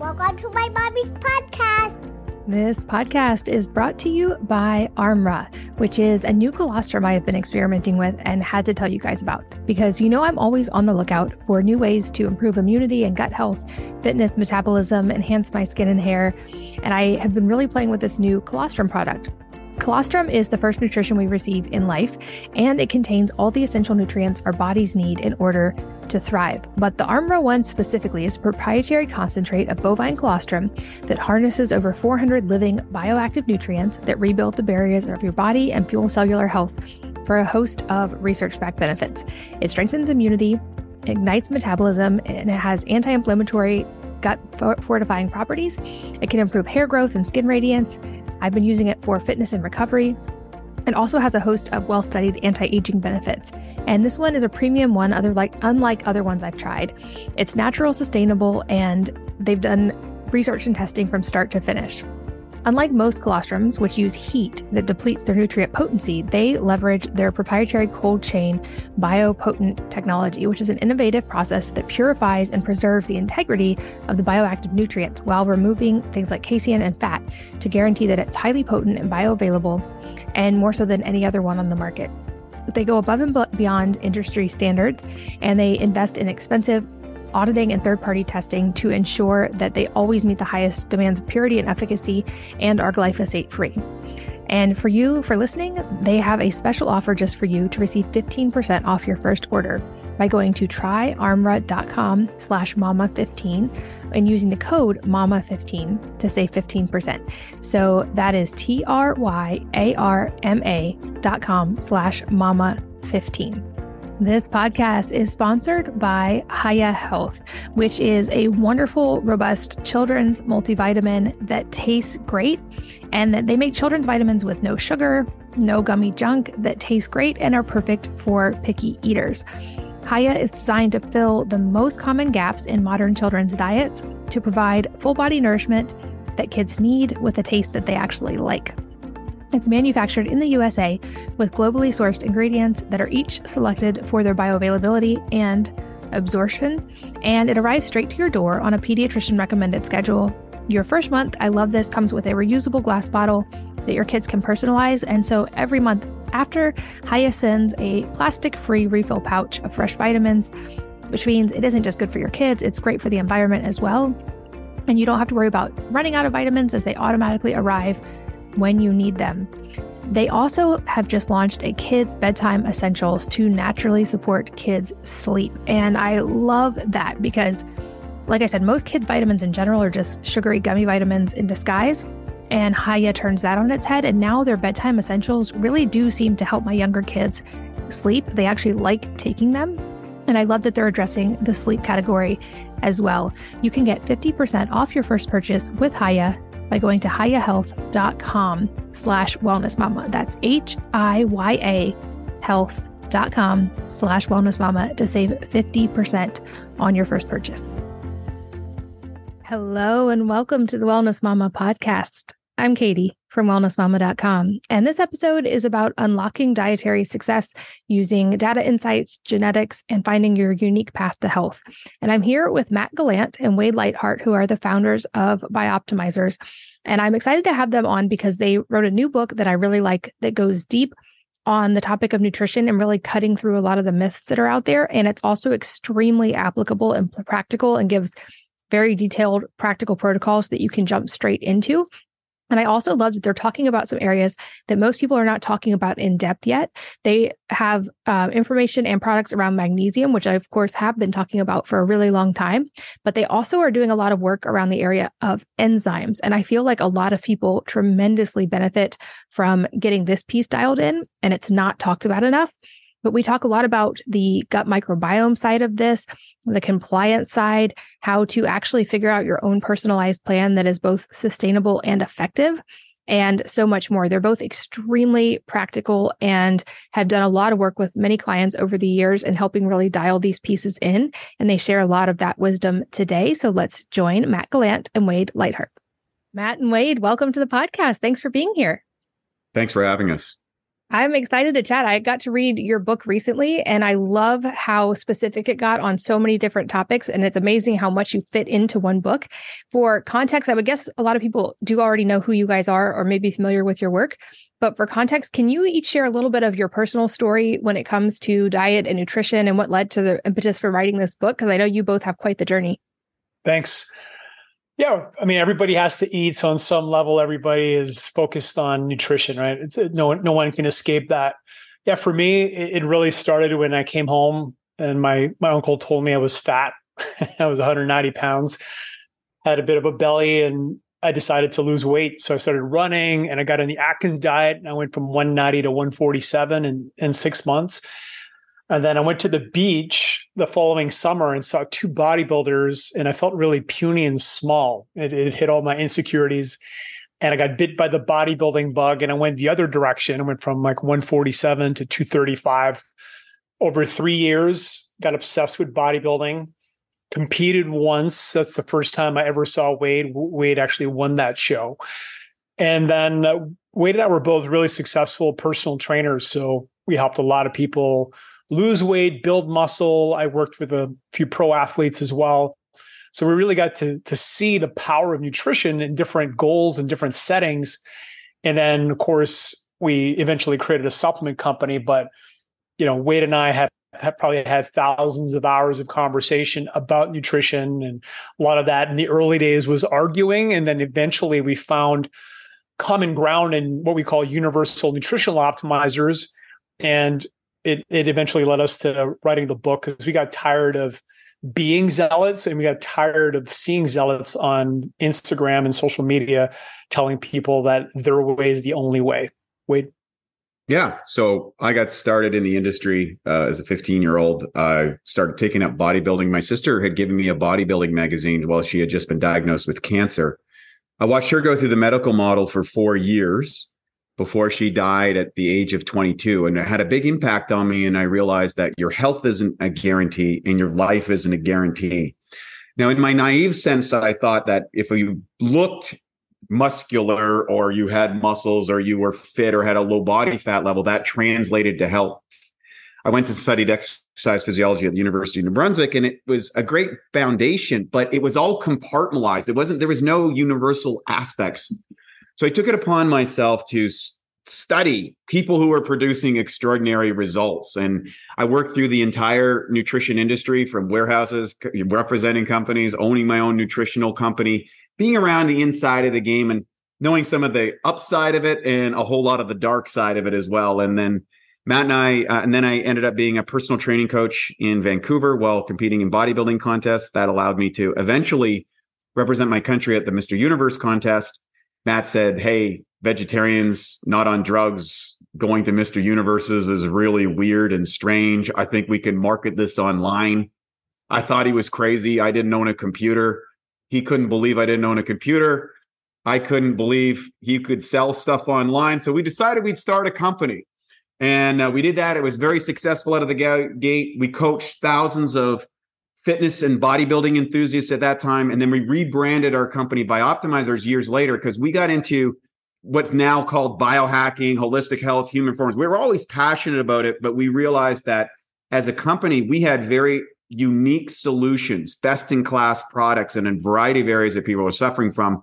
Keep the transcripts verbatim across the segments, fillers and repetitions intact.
Welcome to my mommy's podcast. This podcast is brought to you by Armra, which is a new colostrum I have been experimenting with and had to tell you guys about because you know I'm always on the lookout for new ways to improve immunity and gut health, fitness, metabolism, enhance my skin and hair, and I have been really playing with this new colostrum product. Colostrum is the first nutrition we receive in life, and it contains all the essential nutrients our bodies need in order to thrive. But the Armra one specifically is a proprietary concentrate of bovine colostrum that harnesses over four hundred living bioactive nutrients that rebuild the barriers of your body and fuel cellular health for a host of research-backed benefits. It strengthens immunity, ignites metabolism, and it has anti-inflammatory gut fortifying properties. It can improve hair growth and skin radiance. I've been using it for fitness and recovery, and also has a host of well-studied anti-aging benefits. And this one is a premium one, other like unlike other ones I've tried. It's natural, sustainable, and they've done research and testing from start to finish. Unlike most colostrums, which use heat that depletes their nutrient potency, they leverage their proprietary cold chain biopotent technology, which is an innovative process that purifies and preserves the integrity of the bioactive nutrients while removing things like casein and fat to guarantee that it's highly potent and bioavailable, and more so than any other one on the market. They go above and beyond industry standards, and they invest in expensive auditing and third-party testing to ensure that they always meet the highest demands of purity and efficacy and are glyphosate-free. And for you, for listening, they have a special offer just for you to receive fifteen percent off your first order by going to tryarmra.com slash mama15 and using the code mama fifteen to save fifteen percent. So that is T-R-Y-A-R-M-A dot com slash mama15. This podcast is sponsored by Hiya Health, which is a wonderful, robust children's multivitamin that tastes great, and that they make children's vitamins with no sugar, no gummy junk, that taste great and are perfect for picky eaters. Hiya is designed to fill the most common gaps in modern children's diets to provide full body nourishment that kids need with a taste that they actually like. It's manufactured in the U S A with globally sourced ingredients that are each selected for their bioavailability and absorption, and it arrives straight to your door on a pediatrician recommended schedule. Your first month, I love this, comes with a reusable glass bottle that your kids can personalize, and so every month after, Hiya sends a plastic-free refill pouch of fresh vitamins, which means it isn't just good for your kids, it's great for the environment as well, and you don't have to worry about running out of vitamins as they automatically arrive when you need them. They also have just launched a kids' bedtime essentials to naturally support kids' sleep. And I love that because, like I said, most kids' vitamins in general are just sugary gummy vitamins in disguise. And Hiya turns that on its head. And now their bedtime essentials really do seem to help my younger kids sleep. They actually like taking them. And I love that they're addressing the sleep category as well. You can get fifty percent off your first purchase with Hiya by going to hiyahealth.com slash wellnessmama. That's H-I-Y-A health.com slash wellnessmama to save fifty percent on your first purchase. Hello and welcome to the Wellness Mama podcast. I'm Katie from wellness mama dot com, and this episode is about unlocking dietary success using data insights, genetics, and finding your unique path to health. And I'm here with Matt Gallant and Wade Lightheart, who are the founders of Bioptimizers. And I'm excited to have them on because they wrote a new book that I really like that goes deep on the topic of nutrition and really cutting through a lot of the myths that are out there. And it's also extremely applicable and practical and gives very detailed practical protocols that you can jump straight into. And I also love that they're talking about some areas that most people are not talking about in depth yet. They have uh, information and products around magnesium, which I, of course, have been talking about for a really long time. But they also are doing a lot of work around the area of enzymes. And I feel like a lot of people tremendously benefit from getting this piece dialed in, and it's not talked about enough. But we talk a lot about the gut microbiome side of this, the compliance side, how to actually figure out your own personalized plan that is both sustainable and effective, and so much more. They're both extremely practical and have done a lot of work with many clients over the years in helping really dial these pieces in. And they share a lot of that wisdom today. So let's join Matt Gallant and Wade Lightheart. Matt and Wade, welcome to the podcast. Thanks for being here. Thanks for having us. I'm excited to chat. I got to read your book recently, and I love how specific it got on so many different topics. And it's amazing how much you fit into one book. For context, I would guess a lot of people do already know who you guys are or may be familiar with your work. But for context, can you each share a little bit of your personal story when it comes to diet and nutrition and what led to the impetus for writing this book? Because I know you both have quite the journey. Thanks. Yeah, I mean, everybody has to eat. So on some level, everybody is focused on nutrition, right? It's, no, no one can escape that. Yeah, for me, it, it really started when I came home and my, my uncle told me I was fat. I was one hundred ninety pounds, had a bit of a belly, and I decided to lose weight. So I started running and I got on the Atkins diet, and I went from one ninety to one forty-seven in, in six months. And then I went to the beach the following summer and saw two bodybuilders, and I felt really puny and small. It, it hit all my insecurities, and I got bit by the bodybuilding bug, and I went the other direction. I went from like one forty-seven to two thirty-five over three years, got obsessed with bodybuilding, competed once. That's the first time I ever saw Wade. Wade actually won that show. And then uh, Wade and I were both really successful personal trainers. So we helped a lot of people lose weight, build muscle. I worked with a few pro athletes as well. So we really got to, to see the power of nutrition in different goals and different settings. And then, of course, we eventually created a supplement company. But, you know, Wade and I have, have probably had thousands of hours of conversation about nutrition. And a lot of that in the early days was arguing. And then eventually we found common ground in what we call universal nutritional optimizers. And It it eventually led us to writing the book because we got tired of being zealots, and we got tired of seeing zealots on Instagram and social media telling people that their way is the only way. Wade? Yeah. So I got started in the industry uh, as a fifteen-year-old. I started taking up bodybuilding. My sister had given me a bodybuilding magazine while she had just been diagnosed with cancer. I watched her go through the medical model for four years before she died at the age of twenty-two. And it had a big impact on me. And I realized that your health isn't a guarantee and your life isn't a guarantee. Now, in my naive sense, I thought that if you looked muscular or you had muscles or you were fit or had a low body fat level, that translated to health. I went to study exercise physiology at the University of New Brunswick, and it was a great foundation, but it was all compartmentalized. It wasn't, there was no universal aspects. So I took it upon myself to s- study people who were producing extraordinary results. And I worked through the entire nutrition industry, from warehouses, representing companies, owning my own nutritional company, being around the inside of the game and knowing some of the upside of it and a whole lot of the dark side of it as well. And then Matt and I, uh, and then I ended up being a personal training coach in Vancouver while competing in bodybuilding contests. That allowed me to eventually represent my country at the Mister Universe contest. Matt said, hey, vegetarians not on drugs going to Mister Universes is really weird and strange. I think we can market this online. I thought he was crazy. I didn't own a computer. He couldn't believe I didn't own a computer. I couldn't believe he could sell stuff online. So we decided we'd start a company. And uh, we did that. It was very successful out of the ga- gate. We coached thousands of fitness and bodybuilding enthusiasts at that time. And then we rebranded our company Bioptimizers years later because we got into what's now called biohacking, holistic health, human performance. We were always passionate about it, but we realized that as a company, we had very unique solutions, best-in-class products in a variety of areas that people were suffering from.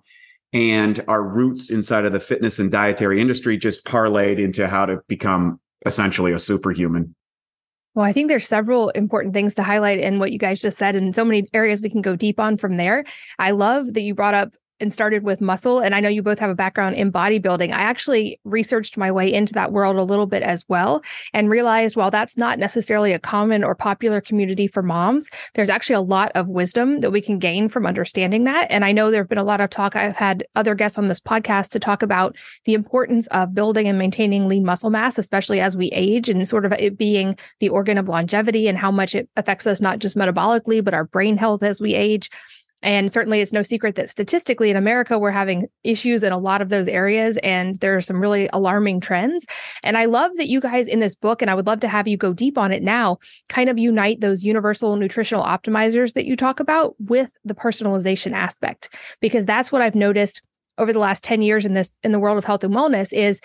And our roots inside of the fitness and dietary industry just parlayed into how to become essentially a superhuman. Well, I think there's several important things to highlight in what you guys just said, and so many areas we can go deep on from there. I love that you brought up and started with muscle. And I know you both have a background in bodybuilding. I actually researched my way into that world a little bit as well and realized while that's not necessarily a common or popular community for moms, there's actually a lot of wisdom that we can gain from understanding that. And I know there have been a lot of talk. I've had other guests on this podcast to talk about the importance of building and maintaining lean muscle mass, especially as we age, and sort of it being the organ of longevity and how much it affects us, not just metabolically, but our brain health as we age. And certainly it's no secret that statistically in America, we're having issues in a lot of those areas. And there are some really alarming trends. And I love that you guys in this book, and I would love to have you go deep on it now, kind of unite those universal nutritional optimizers that you talk about with the personalization aspect, because that's what I've noticed over the last ten years in this, in the world of health and wellness is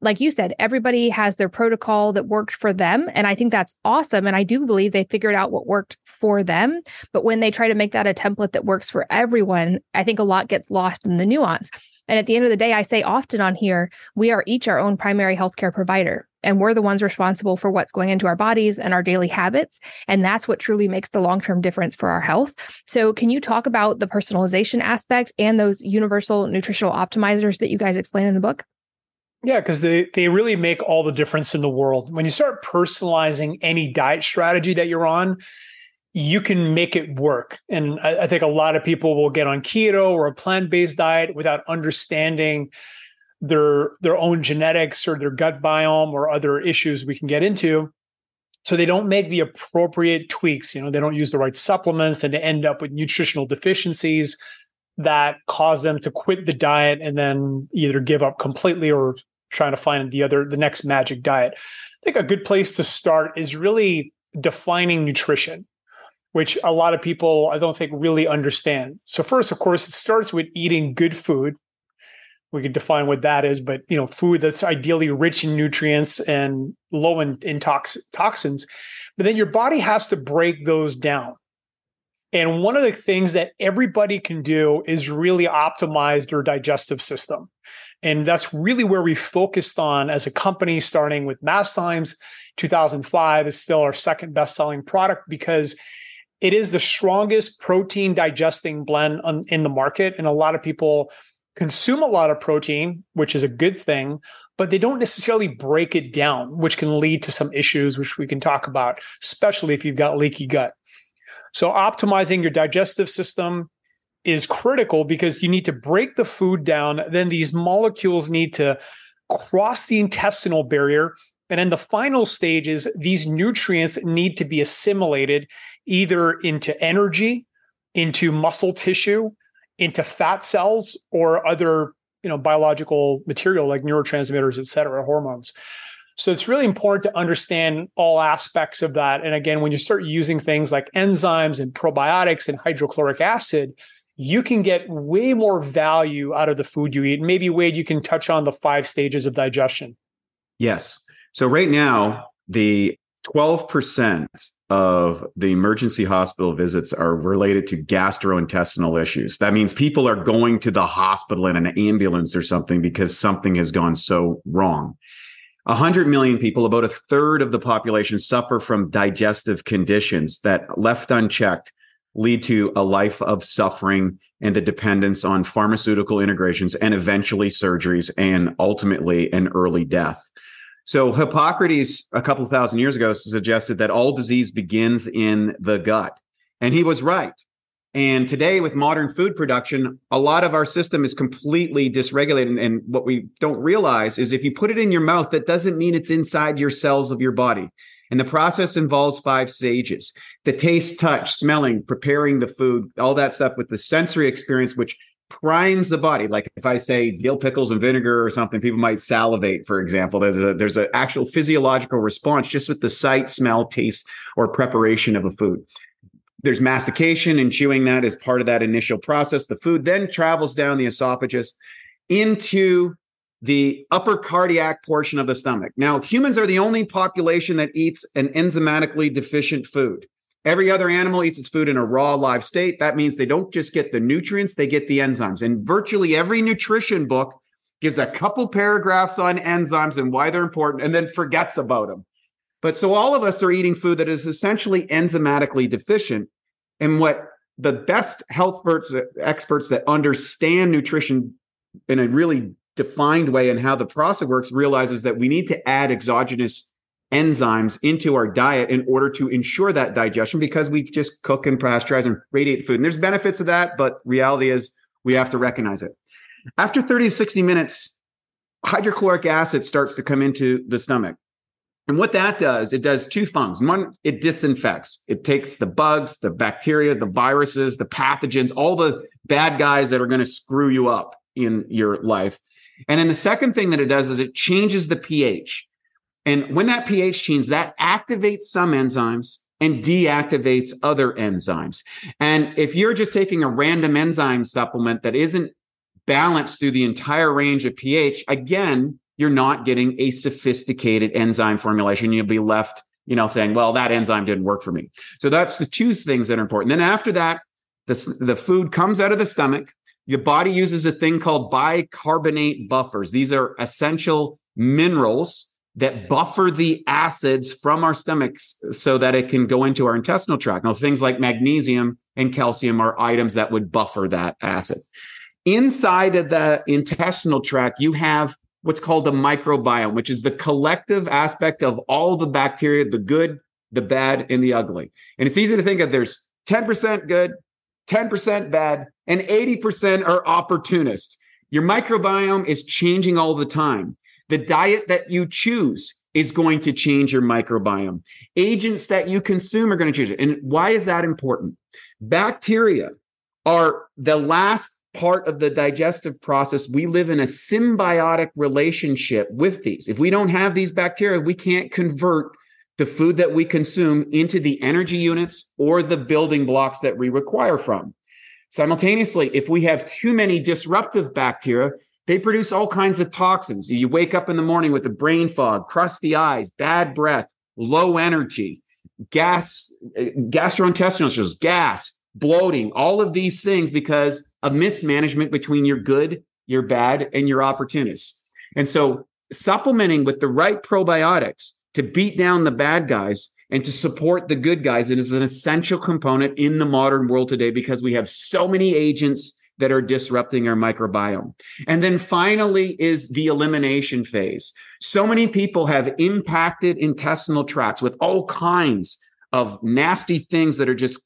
like you said, everybody has their protocol that worked for them. And I think that's awesome. And I do believe they figured out what worked for them. But when they try to make that a template that works for everyone, I think a lot gets lost in the nuance. And at the end of the day, I say often on here, we are each our own primary healthcare provider, and we're the ones responsible for what's going into our bodies and our daily habits. And that's what truly makes the long-term difference for our health. So can you talk about the personalization aspect and those universal nutritional optimizers that you guys explain in the book? Yeah, because they, they really make all the difference in the world. When you start personalizing any diet strategy that you're on, you can make it work. And I, I think a lot of people will get on keto or a plant-based diet without understanding their, their own genetics or their gut biome or other issues we can get into. So they don't make the appropriate tweaks. You know, they don't use the right supplements, and they end up with nutritional deficiencies that cause them to quit the diet and then either give up completely or trying to find the other, the next magic diet. I think a good place to start is really defining nutrition, which a lot of people, I don't think, really understand. So first, of course, it starts with eating good food. We can define what that is, but you know, food that's ideally rich in nutrients and low in, in tox- toxins. But then your body has to break those down. And one of the things that everybody can do is really optimize their digestive system. And that's really where we focused on as a company, starting with Mastimes. two thousand five is still our second best-selling product because it is the strongest protein digesting blend on, in the market. And a lot of people consume a lot of protein, which is a good thing, but they don't necessarily break it down, which can lead to some issues, which we can talk about, especially if you've got leaky gut. So optimizing your digestive system is critical because you need to break the food down. Then these molecules need to cross the intestinal barrier. And then the final stage is these nutrients need to be assimilated either into energy, into muscle tissue, into fat cells, or other, you know, biological material like neurotransmitters, et cetera, hormones. So it's really important to understand all aspects of that. And again, when you start using things like enzymes and probiotics and hydrochloric acid, you can get way more value out of the food you eat. Maybe, Wade, you can touch on the five stages of digestion. Yes. So right now, the twelve percent of the emergency hospital visits are related to gastrointestinal issues. That means people are going to the hospital in an ambulance or something because something has gone so wrong. one hundred million people, about a third of the population, suffer from digestive conditions that, left unchecked, lead to a life of suffering and the dependence on pharmaceutical integrations and eventually surgeries and ultimately an early death. So Hippocrates, a couple of thousand years ago, suggested that all disease begins in the gut. And he was right. And today, with modern food production, a lot of our system is completely dysregulated. And what we don't realize is if you put it in your mouth, that doesn't mean it's inside your cells of your body. And the process involves five stages: the taste, touch, smelling, preparing the food, all that stuff with the sensory experience, which primes the body. Like if I say dill pickles and vinegar or something, people might salivate, for example. There's a, there's an actual physiological response just with the sight, smell, taste, or preparation of a food. There's mastication and chewing that as part of that initial process. The food then travels down the esophagus into the upper cardiac portion of the stomach. Now, humans are the only population that eats an enzymatically deficient food. Every other animal eats its food in a raw, live state. That means they don't just get the nutrients, they get the enzymes. And virtually every nutrition book gives a couple paragraphs on enzymes and why they're important and then forgets about them. But so all of us are eating food that is essentially enzymatically deficient. And what the best health experts that understand nutrition in a really defined way and how the process works realizes that we need to add exogenous enzymes into our diet in order to ensure that digestion, because we just cook and pasteurize and radiate food. And there's benefits of that, but reality is we have to recognize it. After thirty to sixty minutes, hydrochloric acid starts to come into the stomach. And what that does, it does two things. One, it disinfects. It takes the bugs, the bacteria, the viruses, the pathogens, all the bad guys that are going to screw you up in your life. And then the second thing that it does is it changes the pH. And when that pH changes, that activates some enzymes and deactivates other enzymes. And if you're just taking a random enzyme supplement that isn't balanced through the entire range of pH, again, you're not getting a sophisticated enzyme formulation. You'll be left, you know, saying, well, that enzyme didn't work for me. So that's the two things that are important. Then after that, the, the food comes out of the stomach. Your body uses a thing called bicarbonate buffers. These are essential minerals that buffer the acids from our stomachs so that it can go into our intestinal tract. Now, things like magnesium and calcium are items that would buffer that acid. Inside of the intestinal tract, you have what's called the microbiome, which is the collective aspect of all the bacteria, the good, the bad, and the ugly. And it's easy to think of there's ten percent good, ten percent bad, and eighty percent are opportunists. Your microbiome is changing all the time. The diet that you choose is going to change your microbiome. Agents that you consume are going to change it. And why is that important? Bacteria are the last part of the digestive process. We live in a symbiotic relationship with these. If we don't have these bacteria, we can't convert the food that we consume into the energy units or the building blocks that we require from. Simultaneously, if we have too many disruptive bacteria, they produce all kinds of toxins. You wake up in the morning with a brain fog, crusty eyes, bad breath, low energy, gas, gastrointestinal issues, gas, bloating, all of these things because of mismanagement between your good, your bad, and your opportunists. And so supplementing with the right probiotics to beat down the bad guys and to support the good guys, it is an essential component in the modern world today because we have so many agents that are disrupting our microbiome. And then finally is the elimination phase. So many people have impacted intestinal tracts with all kinds of nasty things that are just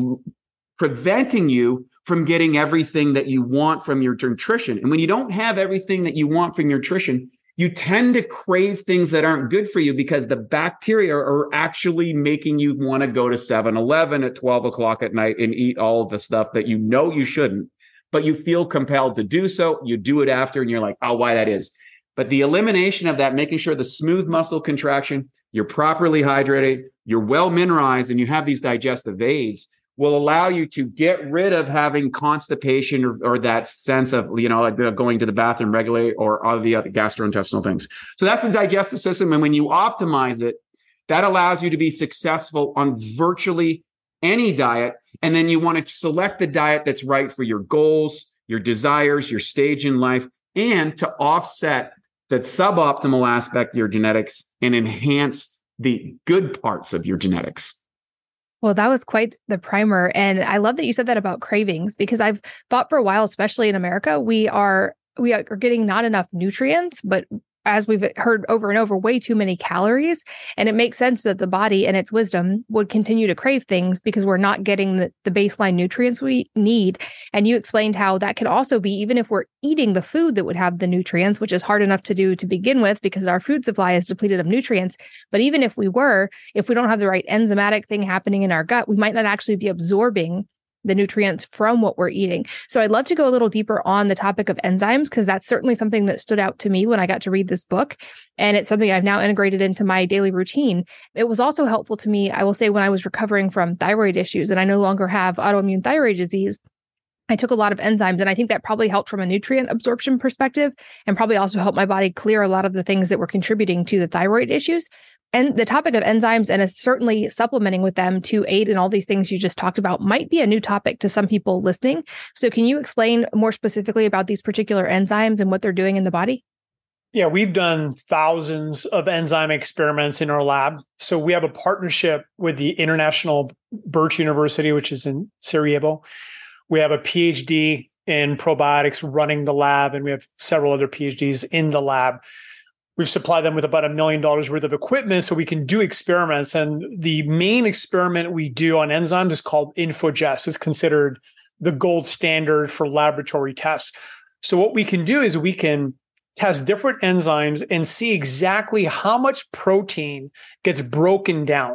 preventing you from getting everything that you want from your nutrition. And when you don't have everything that you want from your nutrition, you tend to crave things that aren't good for you because the bacteria are actually making you want to go to seven eleven at twelve o'clock at night and eat all of the stuff that you know you shouldn't, but you feel compelled to do so. You do it after and you're like, oh, why that is. But the elimination of that, making sure the smooth muscle contraction, you're properly hydrated, you're well mineralized, and you have these digestive aids will allow you to get rid of having constipation or, or that sense of, you know, like going to the bathroom regularly or all the other gastrointestinal things. So that's the digestive system. And when you optimize it, that allows you to be successful on virtually any diet. And then you want to select the diet that's right for your goals, your desires, your stage in life, and to offset that suboptimal aspect of your genetics and enhance the good parts of your genetics. Well, that was quite the primer. And I love that you said that about cravings, because I've thought for a while, especially in America, we are we are getting not enough nutrients, but as we've heard over and over, way too many calories. And it makes sense that the body and its wisdom would continue to crave things because we're not getting the, the baseline nutrients we need. And you explained how that could also be, even if we're eating the food that would have the nutrients, which is hard enough to do to begin with because our food supply is depleted of nutrients. But even if we were, if we don't have the right enzymatic thing happening in our gut, we might not actually be absorbing the nutrients from what we're eating. So I'd love to go a little deeper on the topic of enzymes, because that's certainly something that stood out to me when I got to read this book. And it's something I've now integrated into my daily routine. It was also helpful to me, I will say, when I was recovering from thyroid issues and I no longer have autoimmune thyroid disease. I took a lot of enzymes, and I think that probably helped from a nutrient absorption perspective and probably also helped my body clear a lot of the things that were contributing to the thyroid issues. And the topic of enzymes and certainly supplementing with them to aid in all these things you just talked about might be a new topic to some people listening. So can you explain more specifically about these particular enzymes and what they're doing in the body? Yeah, we've done thousands of enzyme experiments in our lab. So we have a partnership with the International Birch University, which is in Sarajevo. We have a PhD in probiotics running the lab, and we have several other PhDs in the lab. We've supplied them with about a million dollars worth of equipment so we can do experiments. And the main experiment we do on enzymes is called InfoGest. It's considered the gold standard for laboratory tests. So what we can do is we can test different enzymes and see exactly how much protein gets broken down.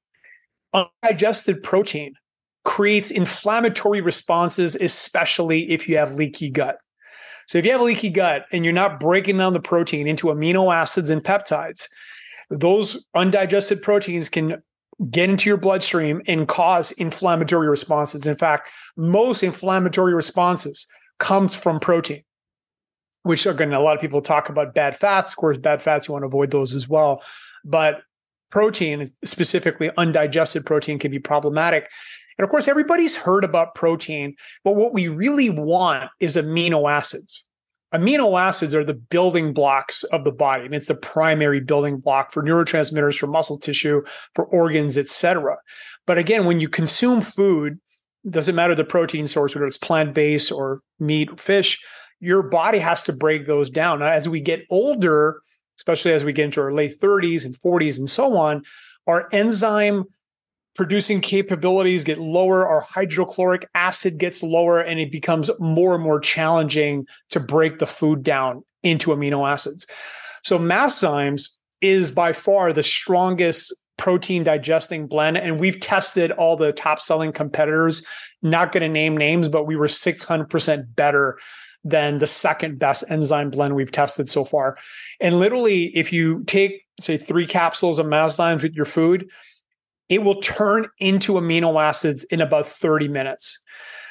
Undigested protein creates inflammatory responses, especially if you have leaky gut. So if you have a leaky gut and you're not breaking down the protein into amino acids and peptides, those undigested proteins can get into your bloodstream and cause inflammatory responses. In fact, most inflammatory responses comes from protein. which again, a lot of people talk about bad fats. Of course, bad fats, you want to avoid those as well. But protein, specifically undigested protein, can be problematic. And of course, everybody's heard about protein, but what we really want is amino acids. Amino acids are the building blocks of the body, and it's a primary building block for neurotransmitters, for muscle tissue, for organs, et cetera. But again, when you consume food, it doesn't matter the protein source, whether it's plant-based or meat or fish, your body has to break those down. Now, as we get older, especially as we get into our late thirties and forties and so on, our enzyme producing capabilities get lower, our hydrochloric acid gets lower, and it becomes more and more challenging to break the food down into amino acids. So Masszymes is by far the strongest protein digesting blend, and we've tested all the top selling competitors. Not going to name names, but we were six hundred percent better than the second best enzyme blend we've tested so far. And literally, if you take, say, three capsules of Masszymes with your food, it will turn into amino acids in about thirty minutes.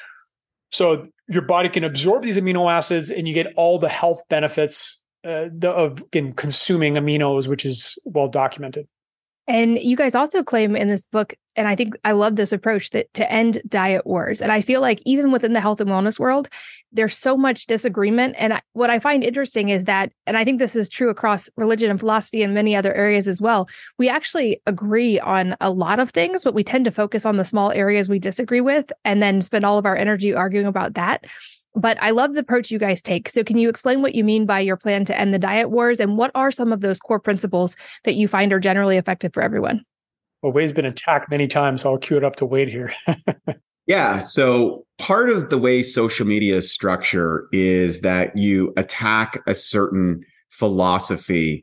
So your body can absorb these amino acids and you get all the health benefits uh, of in consuming aminos, which is well documented. And you guys also claim in this book, and I think I love this approach, that to end diet wars. And I feel like even within the health and wellness world, there's so much disagreement. And I, what I find interesting is that, and I think this is true across religion and philosophy and many other areas as well, we actually agree on a lot of things, but we tend to focus on the small areas we disagree with and then spend all of our energy arguing about that. But I love the approach you guys take. So can you explain what you mean by your plan to end the diet wars, and what are some of those core principles that you find are generally effective for everyone? Well, Wade's been attacked many times, so I'll cue it up to Wade here. Yeah. So part of the way social media is structured is that you attack a certain philosophy,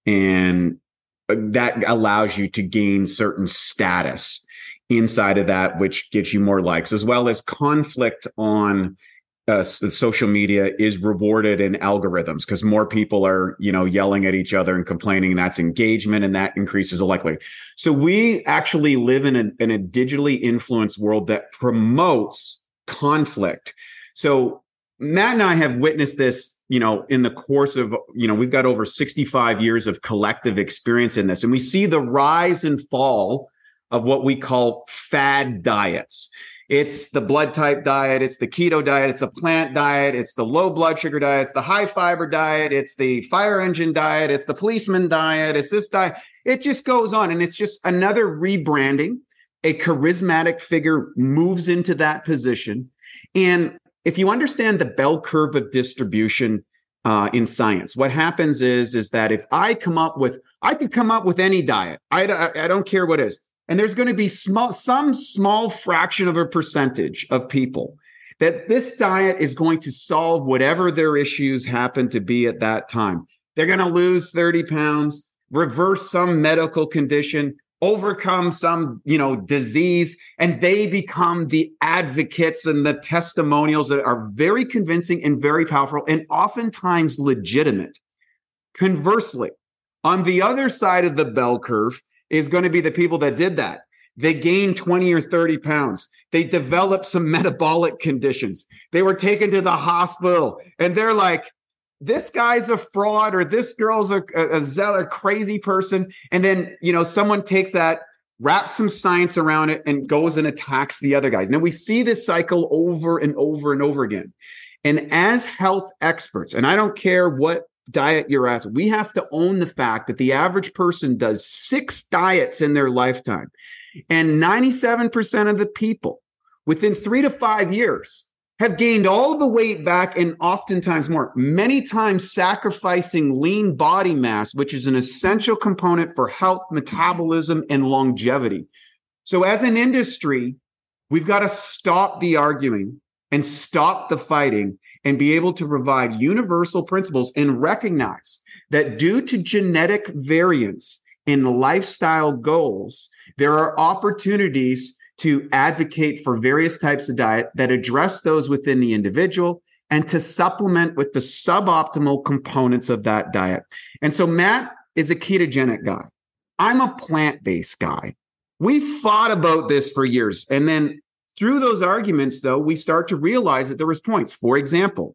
and that allows you to gain certain status inside of that, which gives you more likes, as well as conflict on Uh, social media is rewarded in algorithms because more people are, you know, yelling at each other and complaining, and that's engagement, and that increases the likelihood. So we actually live in a, in a digitally influenced world that promotes conflict. So Matt and I have witnessed this, you know, in the course of, you know, we've got over sixty-five years of collective experience in this, and we see the rise and fall of what we call fad diets. It's the blood type diet. It's the keto diet. It's the plant diet. It's the low blood sugar diet. It's the high fiber diet. It's the fire engine diet. It's the policeman diet. It's this diet. It just goes on. And it's just another rebranding. A charismatic figure moves into that position. And if you understand the bell curve of distribution uh, in science, what happens is, is that if I come up with, I could come up with any diet. I, I, I don't care what it is. And there's going to be small, some small fraction of a percentage of people that this diet is going to solve whatever their issues happen to be at that time. They're going to lose thirty pounds, reverse some medical condition, overcome some, you know, disease, and they become the advocates and the testimonials that are very convincing and very powerful and oftentimes legitimate. Conversely, on the other side of the bell curve is going to be the people that did that. They gained twenty or thirty pounds. They developed some metabolic conditions. They were taken to the hospital, and they're like, this guy's a fraud, or this girl's a, a, a zealot, crazy person. And then, you know, someone takes that, wraps some science around it, and goes and attacks the other guys. Now we see this cycle over and over and over again. And as health experts, and I don't care what diet you're at, we have to own the fact that the average person does six diets in their lifetime. And ninety-seven percent of the people within three to five years have gained all the weight back, and oftentimes more, many times sacrificing lean body mass, which is an essential component for health, metabolism, and longevity. So as an industry, we've got to stop the arguing and stop the fighting and be able to provide universal principles and recognize that due to genetic variance in lifestyle goals, there are opportunities to advocate for various types of diet that address those within the individual and to supplement with the suboptimal components of that diet. And so Matt is a ketogenic guy. I'm a plant-based guy. We fought about this for years. And then through those arguments, though, we start to realize that there was points. For example,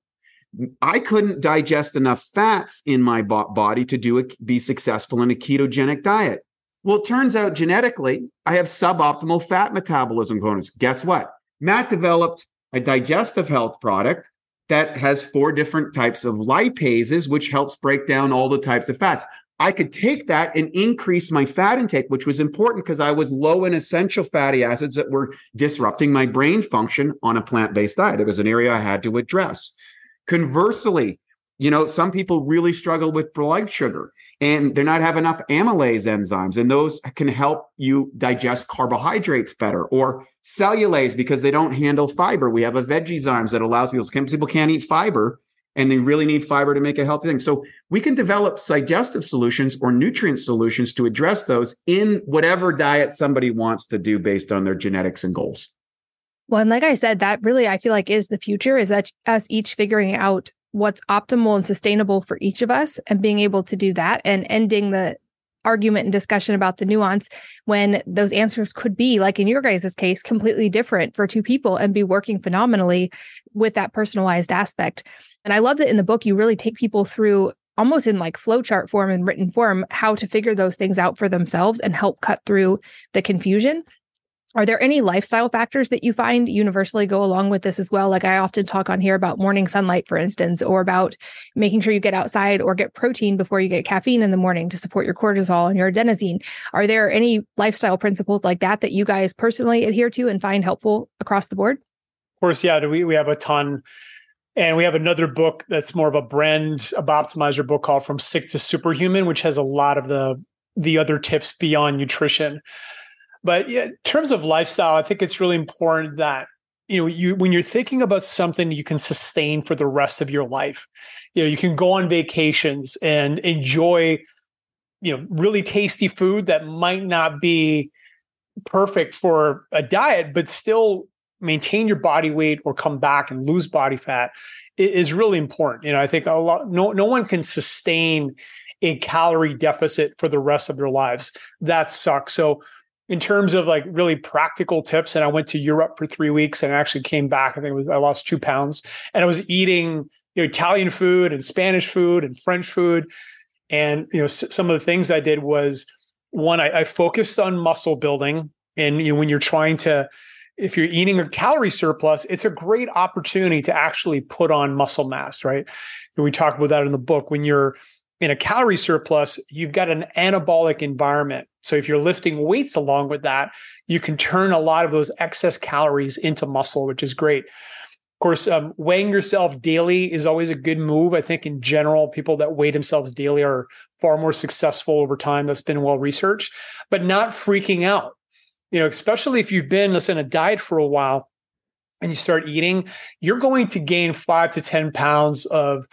I couldn't digest enough fats in my bo- body to do it, be successful in a ketogenic diet. Well, it turns out genetically, I have suboptimal fat metabolism components. Guess what? Matt developed a digestive health product that has four different types of lipases, which helps break down all the types of fats. I could take that and increase my fat intake, which was important because I was low in essential fatty acids that were disrupting my brain function on a plant-based diet. It was an area I had to address. Conversely, you know, some people really struggle with blood sugar and they're not have enough amylase enzymes, and those can help you digest carbohydrates better, or cellulase because they don't handle fiber. We have a Vegizymes that allows people, some people can't eat fiber and they really need fiber to make a healthy thing. So we can develop digestive solutions or nutrient solutions to address those in whatever diet somebody wants to do based on their genetics and goals. Well, and like I said, that really, I feel like is the future, is that us each figuring out what's optimal and sustainable for each of us and being able to do that, and ending the argument and discussion about the nuance when those answers could be, like in your guys' case, completely different for two people and be working phenomenally with that personalized aspect. And I love that in the book, you really take people through almost in like flowchart form and written form, how to figure those things out for themselves and help cut through the confusion. Are there any lifestyle factors that you find universally go along with this as well? Like I often talk on here about morning sunlight, for instance, or about making sure you get outside or get protein before you get caffeine in the morning to support your cortisol and your adenosine. Are there any lifestyle principles like that that you guys personally adhere to and find helpful across the board? Of course, yeah, we, we have a ton. And we have another book that's more of a brand, a Optimizer book called From Sick to Superhuman, which has a lot of the, the other tips beyond nutrition. But yeah, in terms of lifestyle, I think it's really important that, you know, you when you're thinking about something you can sustain for the rest of your life, you know, you can go on vacations and enjoy, you know, really tasty food that might not be perfect for a diet, but still maintain your body weight or come back and lose body fat is really important. You know, I think a lot, no, no one can sustain a calorie deficit for the rest of their lives. That sucks. So in terms of like really practical tips, and I went to Europe for three weeks and actually came back. I think it was, I lost two pounds, and I was eating, you know, Italian food and Spanish food and French food. And, you know, s- some of the things I did was, one, I, I focused on muscle building. And, you know, when you're trying to, if you're eating a calorie surplus, it's a great opportunity to actually put on muscle mass, right? And we talk about that in the book. When you're in a calorie surplus, you've got an anabolic environment. So if you're lifting weights along with that, you can turn a lot of those excess calories into muscle, which is great. Of course, um, weighing yourself daily is always a good move. I think in general, people that weigh themselves daily are far more successful over time. That's been well researched, but not freaking out. You know, especially if you've been, let's say, in a diet for a while and you start eating, you're going to gain five to ten pounds of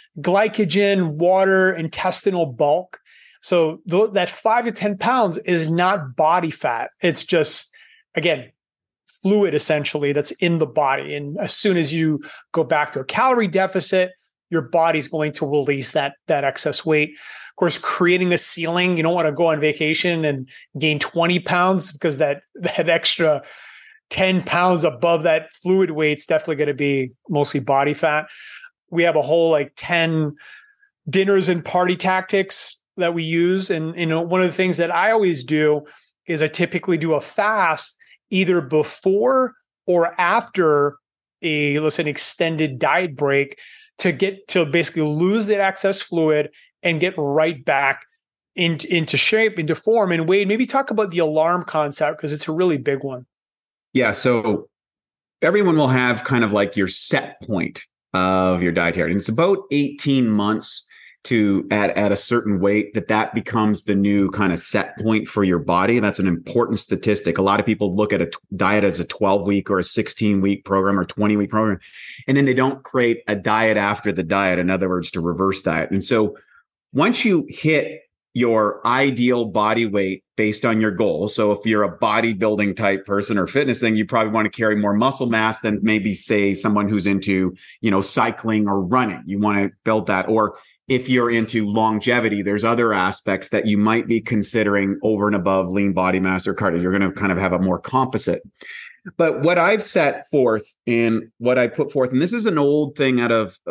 glycogen, water, intestinal bulk. So th- that five to ten pounds is not body fat. It's just, again, fluid essentially that's in the body. And as soon as you go back to a calorie deficit, your body's going to release that, that excess weight. Of course, creating a ceiling, you don't want to go on vacation and gain twenty pounds because that, that extra ten pounds above that fluid weight's definitely going to be mostly body fat. We have a whole like ten dinners and party tactics that we use. And, you know, one of the things that I always do is I typically do a fast either before or after a, let's say, an extended diet break to get to basically lose that excess fluid and get right back into, into shape, into form. And Wade, maybe talk about the alarm concept because it's a really big one. Yeah. So everyone will have kind of like your set point of your dietary. And it's about eighteen months to at, at a certain weight that that becomes the new kind of set point for your body. And that's an important statistic. A lot of people look at a t- diet as a twelve week or a sixteen week program or twenty week program, and then they don't create a diet after the diet. In other words, to reverse diet. And so once you hit your ideal body weight based on your goals. So if you're a bodybuilding type person or fitness thing, you probably want to carry more muscle mass than maybe say someone who's into, you know, cycling or running. You want to build that. Or if you're into longevity, there's other aspects that you might be considering over and above lean body mass or cardio. You're going to kind of have a more composite. But what I've set forth and what I put forth, and this is an old thing out of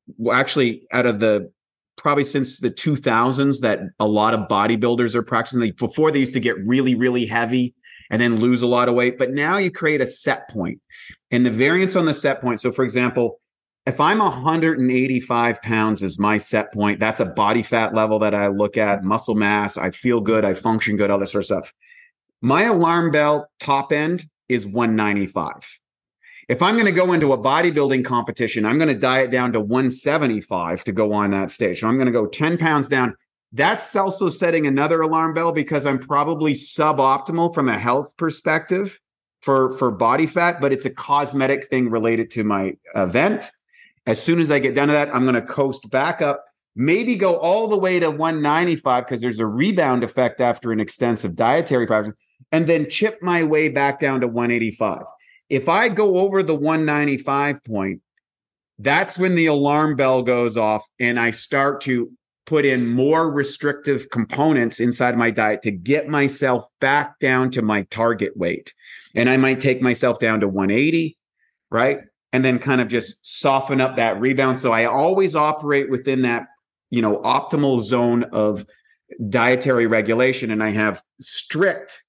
well, actually out of the probably since the two thousands that a lot of bodybuilders are practicing. Like before, they used to get really, really heavy and then lose a lot of weight. But now you create a set point, and the variance on the set point. So for example, if I'm one hundred eighty-five pounds as my set point, that's a body fat level that I look at, muscle mass, I feel good, I function good, all that sort of stuff. My alarm bell top end is one ninety-five. If I'm going to go into a bodybuilding competition, I'm going to diet down to one seventy-five to go on that stage. So I'm going to go ten pounds down. That's also setting another alarm bell because I'm probably suboptimal from a health perspective for, for body fat, but it's a cosmetic thing related to my event. As soon as I get done to that, I'm going to coast back up, maybe go all the way to one ninety-five because there's a rebound effect after an extensive dietary practice, and then chip my way back down to one eighty-five. If I go over the one ninety-five point, that's when the alarm bell goes off and I start to put in more restrictive components inside my diet to get myself back down to my target weight. And I might take myself down to one eighty, right? And then kind of just soften up that rebound. So I always operate within that, you know, optimal zone of dietary regulation. And I have strict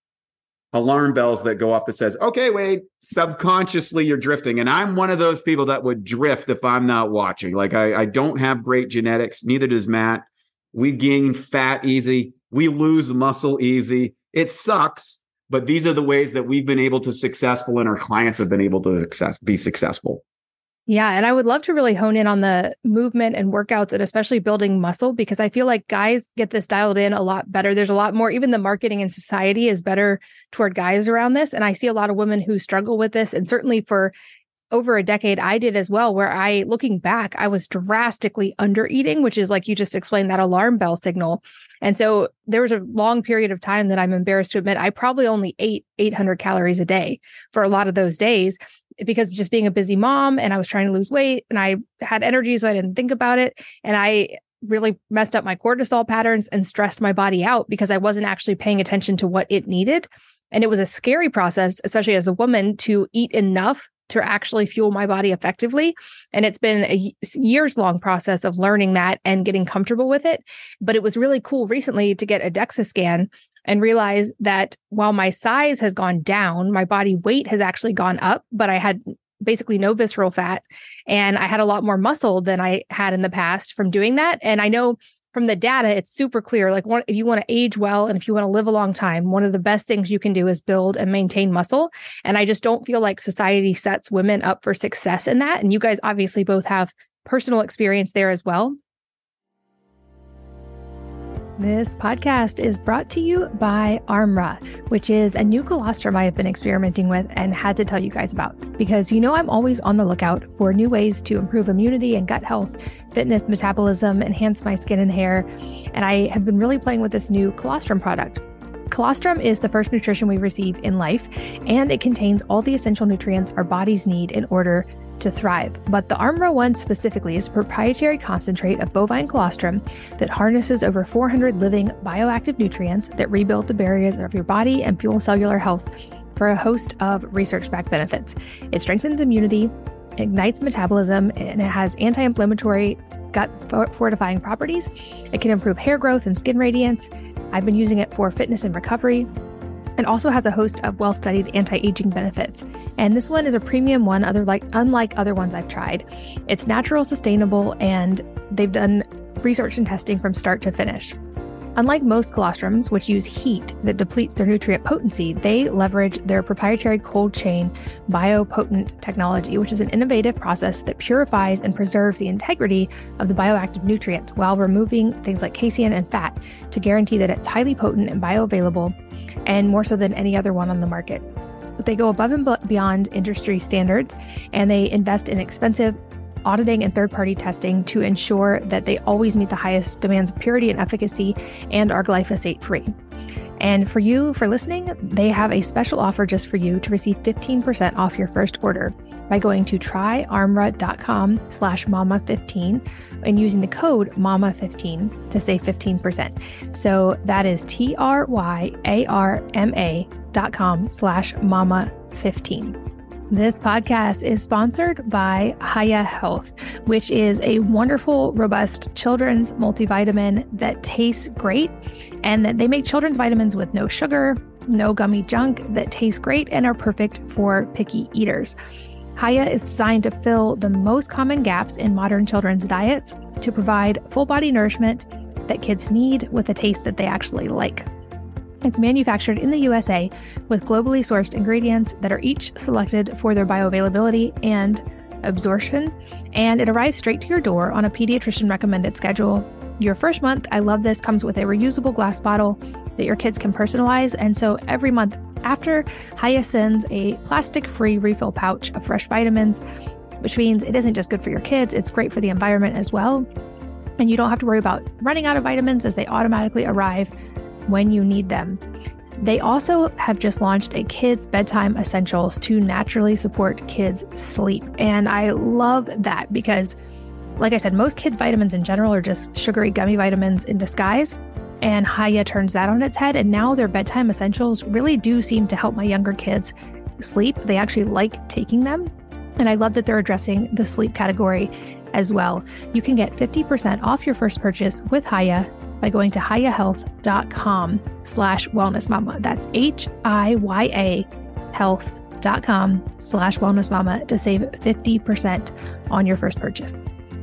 alarm bells that go off that says, okay, Wade, subconsciously you're drifting. And I'm one of those people that would drift if I'm not watching. Like I, I don't have great genetics. Neither does Matt. We gain fat easy. We lose muscle easy. It sucks, but these are the ways that we've been able to successful and our clients have been able to success, be successful. Yeah. And I would love to really hone in on the movement and workouts and especially building muscle, because I feel like guys get this dialed in a lot better. There's a lot more, even the marketing in society is better toward guys around this. And I see a lot of women who struggle with this. And certainly for over a decade, I did as well, where I, looking back, I was drastically under eating, which is like you just explained, that alarm bell signal. And so there was a long period of time that I'm embarrassed to admit I probably only ate eight hundred calories a day for a lot of those days, because just being a busy mom and I was trying to lose weight and I had energy, so I didn't think about it. And I really messed up my cortisol patterns and stressed my body out because I wasn't actually paying attention to what it needed. And it was a scary process, especially as a woman, to eat enough to actually fuel my body effectively. And it's been a years long process of learning that and getting comfortable with it. But it was really cool recently to get a DEXA scan and realize that while my size has gone down, my body weight has actually gone up, but I had basically no visceral fat and I had a lot more muscle than I had in the past from doing that. And I know from the data, it's super clear. Like one, if you want to age well and if you want to live a long time, one of the best things you can do is build and maintain muscle. And I just don't feel like society sets women up for success in that. And you guys obviously both have personal experience there as well. This podcast is brought to you by Armra, which is a new colostrum I have been experimenting with and had to tell you guys about, because you know I'm always on the lookout for new ways to improve immunity and gut health, fitness, metabolism, enhance my skin and hair. And I have been really playing with this new colostrum product. Colostrum is the first nutrition we receive in life, and it contains all the essential nutrients our bodies need in order to thrive. But the Armra one specifically is a proprietary concentrate of bovine colostrum that harnesses over four hundred living bioactive nutrients that rebuild the barriers of your body and fuel cellular health for a host of research-backed benefits. It strengthens immunity, ignites metabolism, and it has anti-inflammatory, gut fortifying properties. It can improve hair growth and skin radiance. I've been using it for fitness and recovery, and also has a host of well-studied anti-aging benefits. And this one is a premium one, other like unlike other ones I've tried. It's natural, sustainable, and they've done research and testing from start to finish. Unlike most colostrums, which use heat that depletes their nutrient potency, they leverage their proprietary cold chain biopotent technology, which is an innovative process that purifies and preserves the integrity of the bioactive nutrients while removing things like casein and fat to guarantee that it's highly potent and bioavailable, and more so than any other one on the market. They go above and beyond industry standards, and they invest in expensive auditing and third-party testing to ensure that they always meet the highest demands of purity and efficacy and are glyphosate-free. And for you, for listening, they have a special offer just for you to receive fifteen percent off your first order by going to tryarmra.com slash mama15 and using the code mama fifteen to save fifteen percent. So that is T-R-Y-A-R-M-A dot com slash mama15. This podcast is sponsored by Hiya Health, which is a wonderful, robust children's multivitamin that tastes great, and that they make children's vitamins with no sugar, no gummy junk, that taste great and are perfect for picky eaters. Hiya is designed to fill the most common gaps in modern children's diets to provide full body nourishment that kids need with a taste that they actually like. It's manufactured in the U S A with globally sourced ingredients that are each selected for their bioavailability and absorption, and it arrives straight to your door on a pediatrician recommended schedule. Your first month, I love this, comes with a reusable glass bottle that your kids can personalize, and so every month after, Hiya sends a plastic-free refill pouch of fresh vitamins, which means it isn't just good for your kids, it's great for the environment as well, and you don't have to worry about running out of vitamins as they automatically arrive when you need them. They also have just launched a kids' bedtime essentials to naturally support kids' sleep. And I love that because, like I said, most kids' vitamins in general are just sugary gummy vitamins in disguise. And Hiya turns that on its head. And now their bedtime essentials really do seem to help my younger kids sleep. They actually like taking them. And I love that they're addressing the sleep category as well. You can get fifty percent off your first purchase with Hiya by going to hiyahealth.com slash wellness mama. That's H-I-Y-A health.com slash wellness mama to save fifty percent on your first purchase.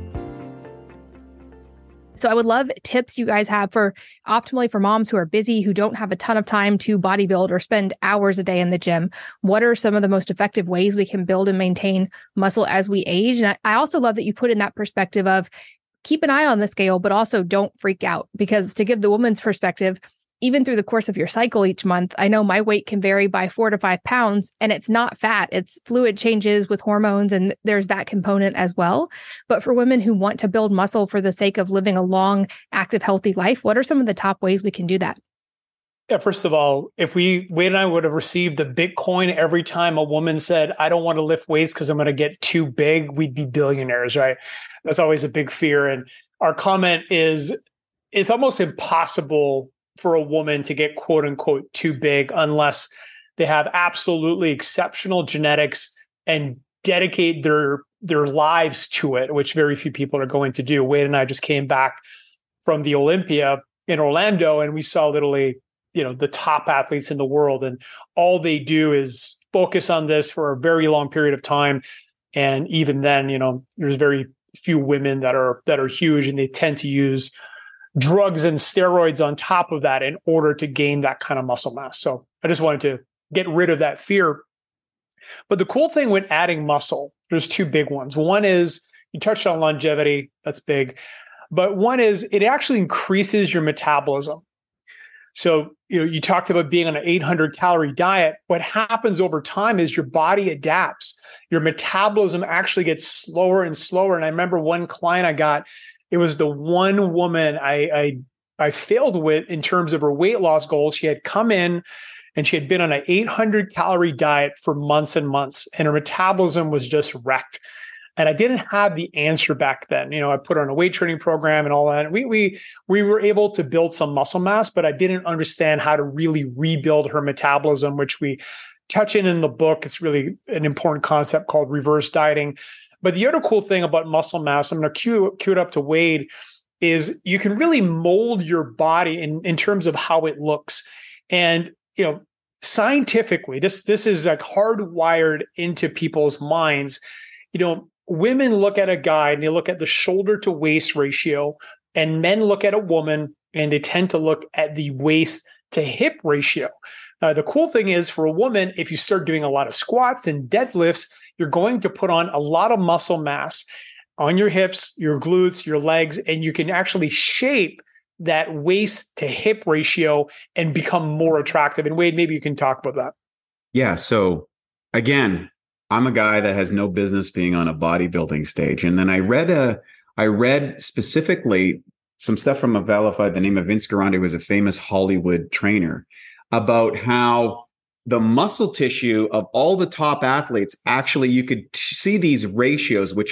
So I would love tips you guys have for optimally for moms who are busy, who don't have a ton of time to bodybuild or spend hours a day in the gym. What are some of the most effective ways we can build and maintain muscle as we age? And I also love that you put in that perspective of keep an eye on the scale, but also don't freak out, because to give the woman's perspective, even through the course of your cycle each month, I know my weight can vary by four to five pounds, and it's not fat. It's fluid changes with hormones, and there's that component as well. But for women who want to build muscle for the sake of living a long, active, healthy life, what are some of the top ways we can do that? Yeah, first of all, if we, Wade and I would have received the Bitcoin every time a woman said, I don't want to lift weights because I'm going to get too big, we'd be billionaires, right? That's always a big fear. And our comment is, it's almost impossible for a woman to get quote unquote too big unless they have absolutely exceptional genetics and dedicate their, their lives to it, which very few people are going to do. Wade and I just came back from the Olympia in Orlando, and we saw literally, you know, the top athletes in the world, and all they do is focus on this for a very long period of time. And even then, you know, there's very few women that are, that are huge, and they tend to use drugs and steroids on top of that in order to gain that kind of muscle mass. So I just wanted to get rid of that fear. But the cool thing with adding muscle, there's two big ones. One is you touched on longevity. That's big. But one is it actually increases your metabolism. So, you know, you talked about being on an eight hundred calorie diet. What happens over time is your body adapts. Your metabolism actually gets slower and slower. And I remember one client I got, it was the one woman I, I, I failed with in terms of her weight loss goals. She had come in and she had been on an eight hundred calorie diet for months and months, and her metabolism was just wrecked. And I didn't have the answer back then. You know, I put her on a weight training program and all that. And we we we were able to build some muscle mass, but I didn't understand how to really rebuild her metabolism, which we touch in in the book. It's really an important concept called reverse dieting. But the other cool thing about muscle mass, I'm going to cue, cue it up to Wade, is you can really mold your body in, in terms of how it looks. And, you know, scientifically, this, this is like hardwired into people's minds. You know, women look at a guy and they look at the shoulder to waist ratio, and men look at a woman and they tend to look at the waist to hip ratio. Uh, the cool thing is for a woman, if you start doing a lot of squats and deadlifts, you're going to put on a lot of muscle mass on your hips, your glutes, your legs, and you can actually shape that waist to hip ratio and become more attractive. And Wade, maybe you can talk about that. Yeah. So again, I'm a guy that has no business being on a bodybuilding stage. And then I read a, I read specifically some stuff from a fella by the name of Vince Guarandi, who was a famous Hollywood trainer, about how the muscle tissue of all the top athletes, actually, you could see these ratios, which are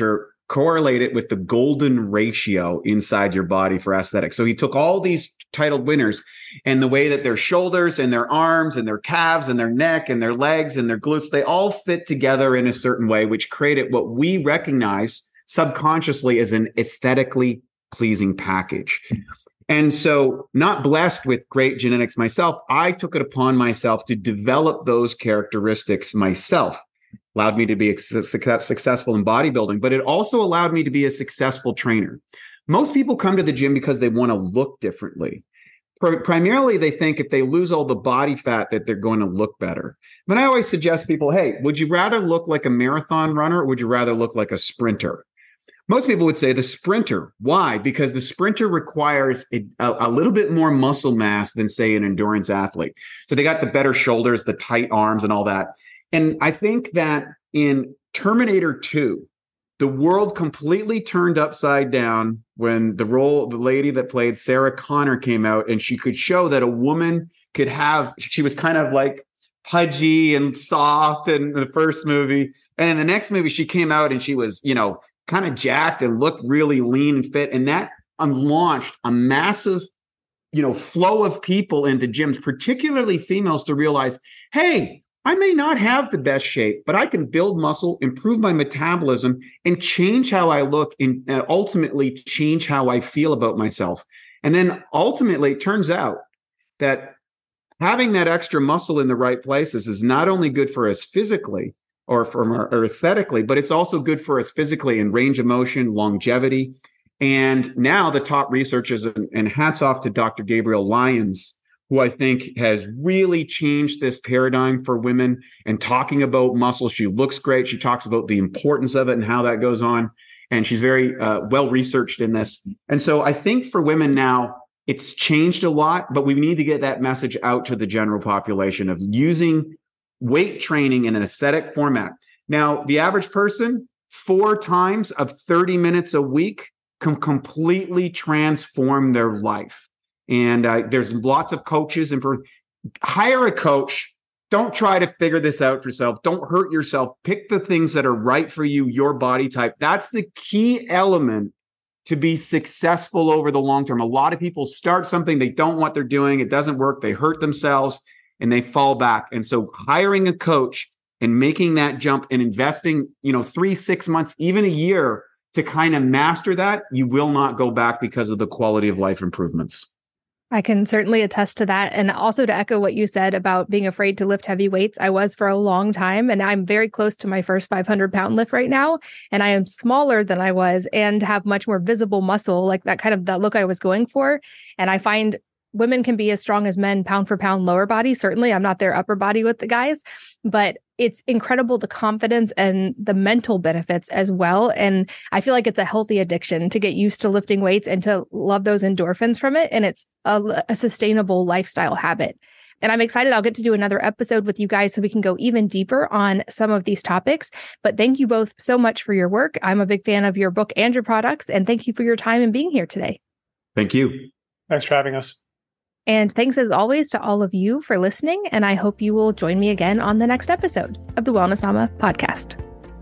correlate it with the golden ratio inside your body for aesthetics. So he took all these titled winners and the way that their shoulders and their arms and their calves and their neck and their legs and their glutes, they all fit together in a certain way, which created what we recognize subconsciously as an aesthetically pleasing package. And so, not blessed with great genetics myself, I took it upon myself to develop those characteristics myself. Allowed me to be success, successful in bodybuilding, but it also allowed me to be a successful trainer. Most people come to the gym because they want to look differently. Pr- primarily, they think if they lose all the body fat that they're going to look better. But I always suggest people, hey, would you rather look like a marathon runner or would you rather look like a sprinter? Most people would say the sprinter. Why? Because the sprinter requires a, a, a little bit more muscle mass than, say, an endurance athlete. So they got the better shoulders, the tight arms, and all that. And I think that in Terminator two, the world completely turned upside down when the role, the lady that played Sarah Connor came out, and she could show that a woman could have, she was kind of like pudgy and soft in the first movie. And in the next movie, she came out and she was, you know, kind of jacked and looked really lean and fit. And that launched a massive, you know, flow of people into gyms, particularly females, to realize, hey, I may not have the best shape, but I can build muscle, improve my metabolism, and change how I look, and, and ultimately change how I feel about myself. And then ultimately, it turns out that having that extra muscle in the right places is not only good for us physically or, from our, or aesthetically, but it's also good for us physically in range of motion, longevity. And now the top researchers, and, and hats off to Doctor Gabrielle Lyons, who I think has really changed this paradigm for women and talking about muscle. She looks great. She talks about the importance of it and how that goes on. And she's very uh, well researched in this. And so I think for women now, it's changed a lot, but we need to get that message out to the general population of using weight training in an aesthetic format. Now, the average person, four times of thirty minutes a week can completely transform their life. And uh, there's lots of coaches, and for, hire a coach. Don't try to figure this out for yourself. Don't hurt yourself. Pick the things that are right for you, your body type. That's the key element to be successful over the long term. A lot of people start something, they don't know what they're doing. It doesn't work. They hurt themselves and they fall back. And so hiring a coach and making that jump and investing, you know, three, six months, even a year to kind of master that, you will not go back because of the quality of life improvements. I can certainly attest to that. And also to echo what you said about being afraid to lift heavy weights. I was for a long time, and I'm very close to my first five hundred pound lift right now. And I am smaller than I was and have much more visible muscle, like that kind of that look I was going for. And I find women can be as strong as men, pound for pound, lower body. Certainly, I'm not their upper body with the guys, but it's incredible the confidence and the mental benefits as well. And I feel like it's a healthy addiction to get used to lifting weights and to love those endorphins from it. And it's a, a sustainable lifestyle habit. And I'm excited. I'll get to do another episode with you guys so we can go even deeper on some of these topics. But thank you both so much for your work. I'm a big fan of your book and your products. And thank you for your time and being here today. Thank you. Thanks for having us. And thanks as always to all of you for listening. And I hope you will join me again on the next episode of the Wellness Mama podcast.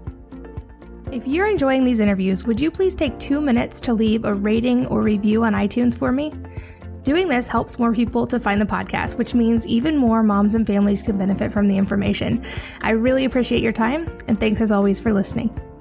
If you're enjoying these interviews, would you please take two minutes to leave a rating or review on iTunes for me? Doing this helps more people to find the podcast, which means even more moms and families can benefit from the information. I really appreciate your time, and thanks as always for listening.